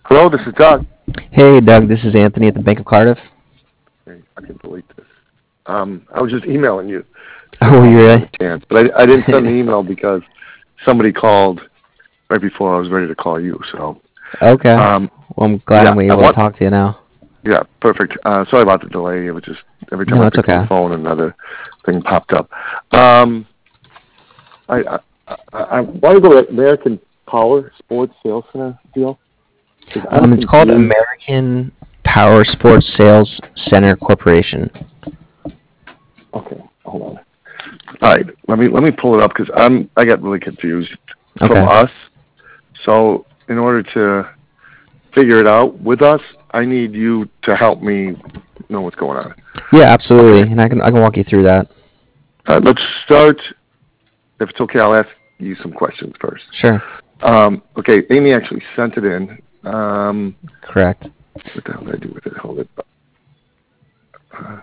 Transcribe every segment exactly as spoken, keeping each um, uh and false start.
Hello, this is Doug. Hey, Doug, this is Anthony at the Bank of Cardiff. Hey, I can delete this. Um, I was just emailing you. So Oh, you I had really? a chance, but I, I didn't send the email because somebody called right before I was ready to call you. So, Okay. um, Well, I'm glad yeah, I'm I able to want. talk to you now. Yeah, perfect. Uh, sorry about the delay. It was just every time No, I it's picked up okay. the phone, another thing popped up. Um, I, I, I, I want to go to American Power Sports Sales Center deal because I'm Um, it's called confused. American Power Sports Sales Center Corporation. Okay, hold on. All right, let me let me pull it up because I'm I got really confused from Okay. us. So in order to figure it out with us, I need you to help me know what's going on. Yeah, absolutely, Okay, and I can I can walk you through that. uh, let's start. If it's okay, I'll ask you some questions first. Sure. Um, okay, Amy actually sent it in. Um, Correct. what the hell did I do with it? Hold it. Uh,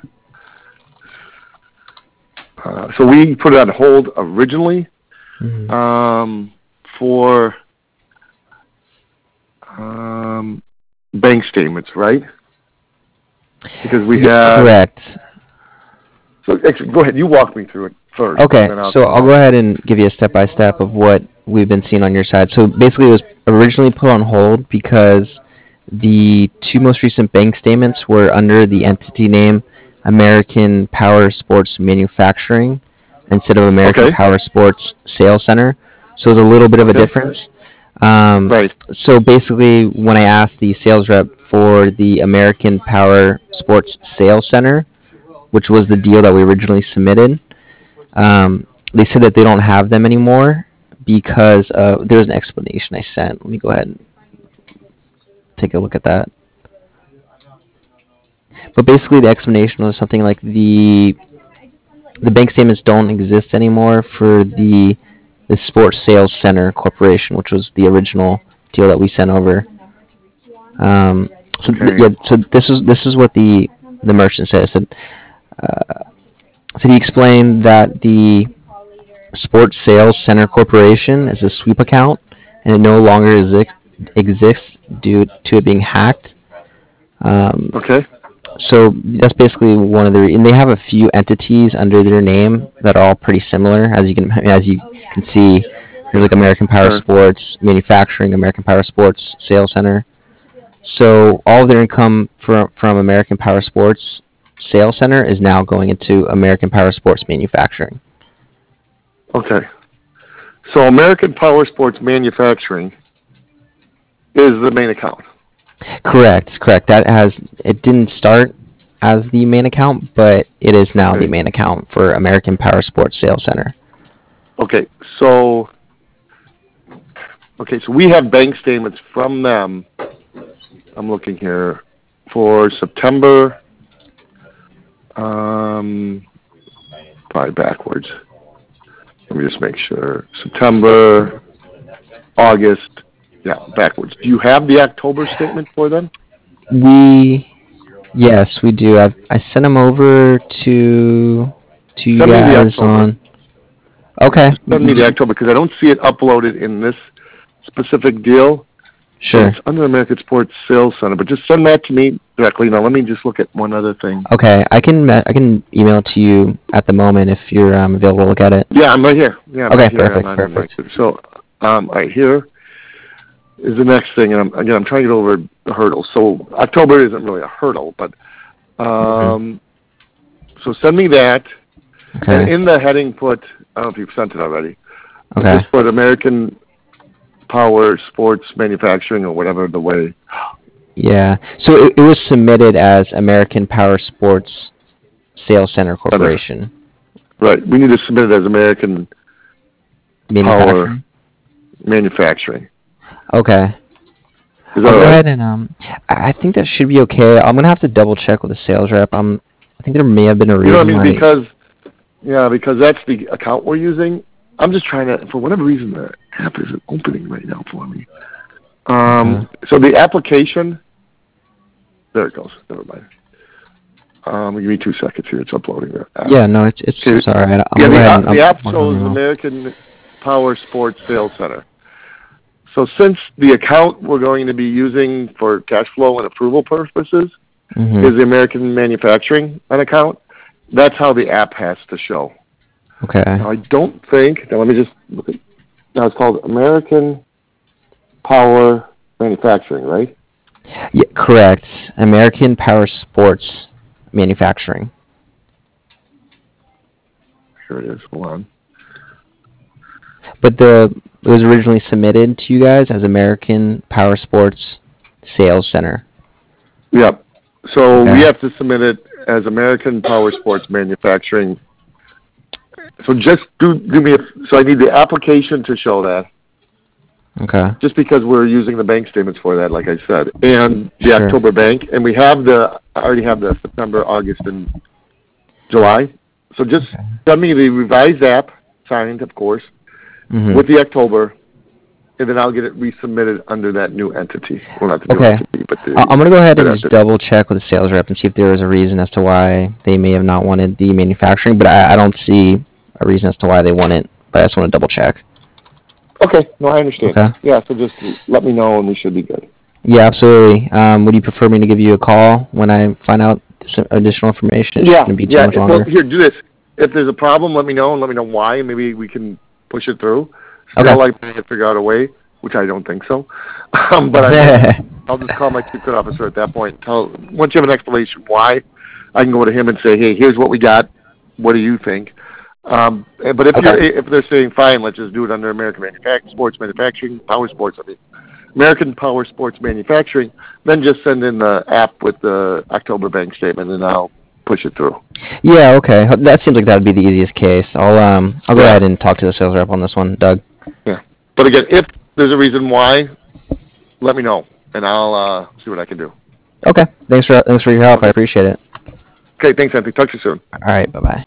uh, so we put it on hold originally hmm um, for um, bank statements, right? Because we Yeah, had. correct. So actually, go ahead. You walk me through it first, and Okay, then I'll so come I'll go out. ahead and give you a step-by-step of what we've been seeing on your side. So basically, it was originally put on hold because the two most recent bank statements were under the entity name American Power Sports Manufacturing instead of American Okay. Power Sports Sales Center. So there's a little bit of a Okay. difference. Um, Right. so basically, when I asked the sales rep for the American Power Sports Sales Center, which was the deal that we originally submitted, um, they said that they don't have them anymore because uh, there's an explanation I sent. Let me go ahead and take a look at that. But basically, the explanation was something like the the bank statements don't exist anymore for the the Sports Sales Center Corporation, which was the original deal that we sent over. Um, so th- Okay. yeah, so this is this is what the the merchant said. So, uh, so he explained that the Sports Sales Center Corporation is a sweep account, and it no longer exi- exists due to it being hacked. Um, Okay. so that's basically one of the, and they have a few entities under their name that are all pretty similar. As you can, as you can see, there's like American Power Sure. Sports Manufacturing, American Power Sports Sales Center. So all of their income from from American Power Sports Sales Center is now going into American Power Sports Manufacturing. Okay. So American Power Sports Manufacturing is the main account. Correct, correct. That has it didn't start as the main account, but it is now the Okay. main account for American Power Sports Sales Center. Okay. So okay. So we have bank statements from them. I'm looking here for September. Um, probably backwards. Let me just make sure. September, August. Yeah, backwards. Do you have the October statement for them? We yes, we do. I I sent them over to to you Send me the guys October. on. Okay, Just send me the October because I don't see it uploaded in this specific deal. So sure. it's under American Sports Sales Center, but just send that to me directly. Now let me just look at one other thing. Okay, I can I can email it to you at the moment if you're um, available to look at it. Yeah, I'm right here. Yeah, I'm Okay, right here. I'm perfect, on my. perfect. So, um, right here is the next thing, and I'm, again, I'm trying to get over the hurdle. So October isn't really a hurdle, but hmm um, so send me that, and Okay, in the heading put. I don't know if you've sent it already, but okay. just put American Power Sports Manufacturing or whatever the way. Yeah. So it, it was submitted as American Power Sports Sales Center Center. Corporation Right. We need to submit it as American Power Manufacturing. Manufacturing. Okay. Is that I'll all go right? ahead and um. I I think that should be okay. I'm gonna have to double check with the sales rep. Um, I think there may have been a You know what I reason mean? why. Because yeah, because that's the account we're using. I'm just trying to, for whatever reason, the app isn't opening right now for me. Um, Okay. so the application, there it goes. Never mind. Um, give me two seconds here. It's uploading the app. Yeah. No, it's it's Okay. it's all right. I'm Yeah, gonna go the ahead uh, and the I'm app working on shows it now. American Power Sports Sales Center. So since the account we're going to be using for cash flow and approval purposes Mm-hmm. is the American Manufacturing an account, that's how the app has to show. Okay. Now, I don't think, now let me just look at, now it's called American Power Manufacturing, right? Yeah, correct. American Power Sports Manufacturing. Here it is, hold on. But the it was originally submitted to you guys as American Power Sports Sales Center. Yep. So Okay. we have to submit it as American Power Sports Manufacturing. So just do do me a, so I need the application to show that, Okay. just because we're using the bank statements for that, like I said, and the Sure. October bank, and we have the I already have the September, August, and July. So just Okay. send me the revised app, signed, of course, Mm-hmm. with the October, and then I'll get it resubmitted under that new entity. Well, not the new Okay. entity, but the I- I'm going to go ahead and the just entity. double check with the sales rep and see if there was a reason as to why they may have not wanted the manufacturing, but I, I don't see a reason as to why they want it, but I just want to double check. Okay, no, I understand. Okay. Yeah, so just let me know and we should be good. Yeah, absolutely. Um, would you prefer me to give you a call when I find out some additional information? It's Yeah, going to be too yeah. much If, longer. well, here, do this. If there's a problem, let me know and let me know why. Maybe we can push it through. Okay. Still like to figure out a way, which I don't think so. Um, but I, I'll just call my chief credit officer at that point. Tell once you have an explanation why, I can go to him and say, hey, here's what we got. What do you think? Um, eh, but if Okay. you're if they're saying fine, let's just do it under American Manufac- Sports Manufacturing, Power Sports. I mean, American Power Sports Manufacturing. Then just send in the app with the October bank statement, and I'll push it through. Yeah, okay. That seems like that would be the easiest case. I'll um I'll go Yeah. ahead and talk to the sales rep on this one, Doug. Yeah. But again, if there's a reason why, let me know, and I'll uh, see what I can do. Okay. Thanks for thanks for your help. I appreciate it. Okay, thanks, Anthony. Talk to you soon. All right. Bye bye.